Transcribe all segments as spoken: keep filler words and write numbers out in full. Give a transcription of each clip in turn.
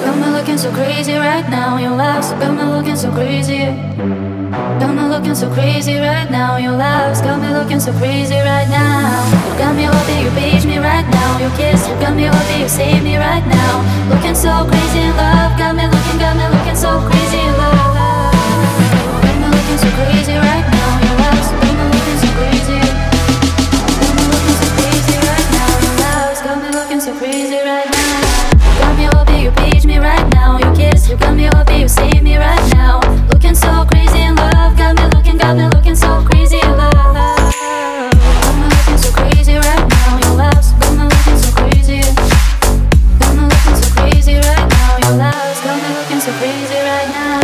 Got me looking so crazy right now, your lies got me looking so crazy. Got me looking so crazy right now, your lies got me looking so crazy right now. You got me hoping you page me right now, your kiss, you got me hoping you save me right now. Looking so crazy in love, got me looking, got me looking so crazy in love. Got me looking so crazy right now, your lies got me looking so crazy. Got me looking so crazy right now, your lies got me looking so crazy right now. Got me hoping you page me right now, your kiss, you got me hoping you save me right now. Looking so crazy in love, got me looking, got me looking so crazy in love. Got me looking so crazy right now, your lies got me looking so crazy. Got me looking so crazy right now, your lies got me looking so crazy right now.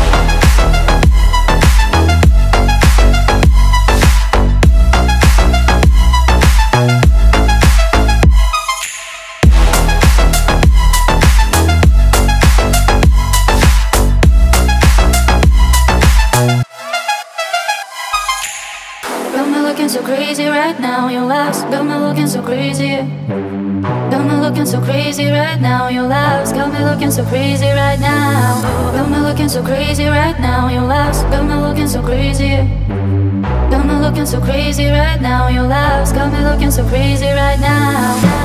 So crazy right now, your lies got me looking so crazy. Got me looking so crazy right now, your lies got me looking so crazy right now. Got me looking so crazy right now, your lies got me looking so crazy. Got me looking so crazy right now, your lies got me looking so crazy right now.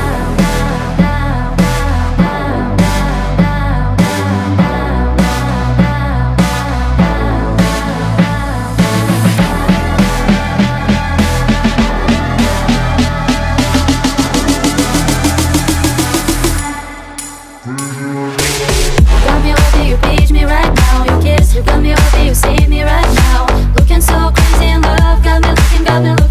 You got me hoping you save me right now. Looking so crazy in love, got me looking, got me looking.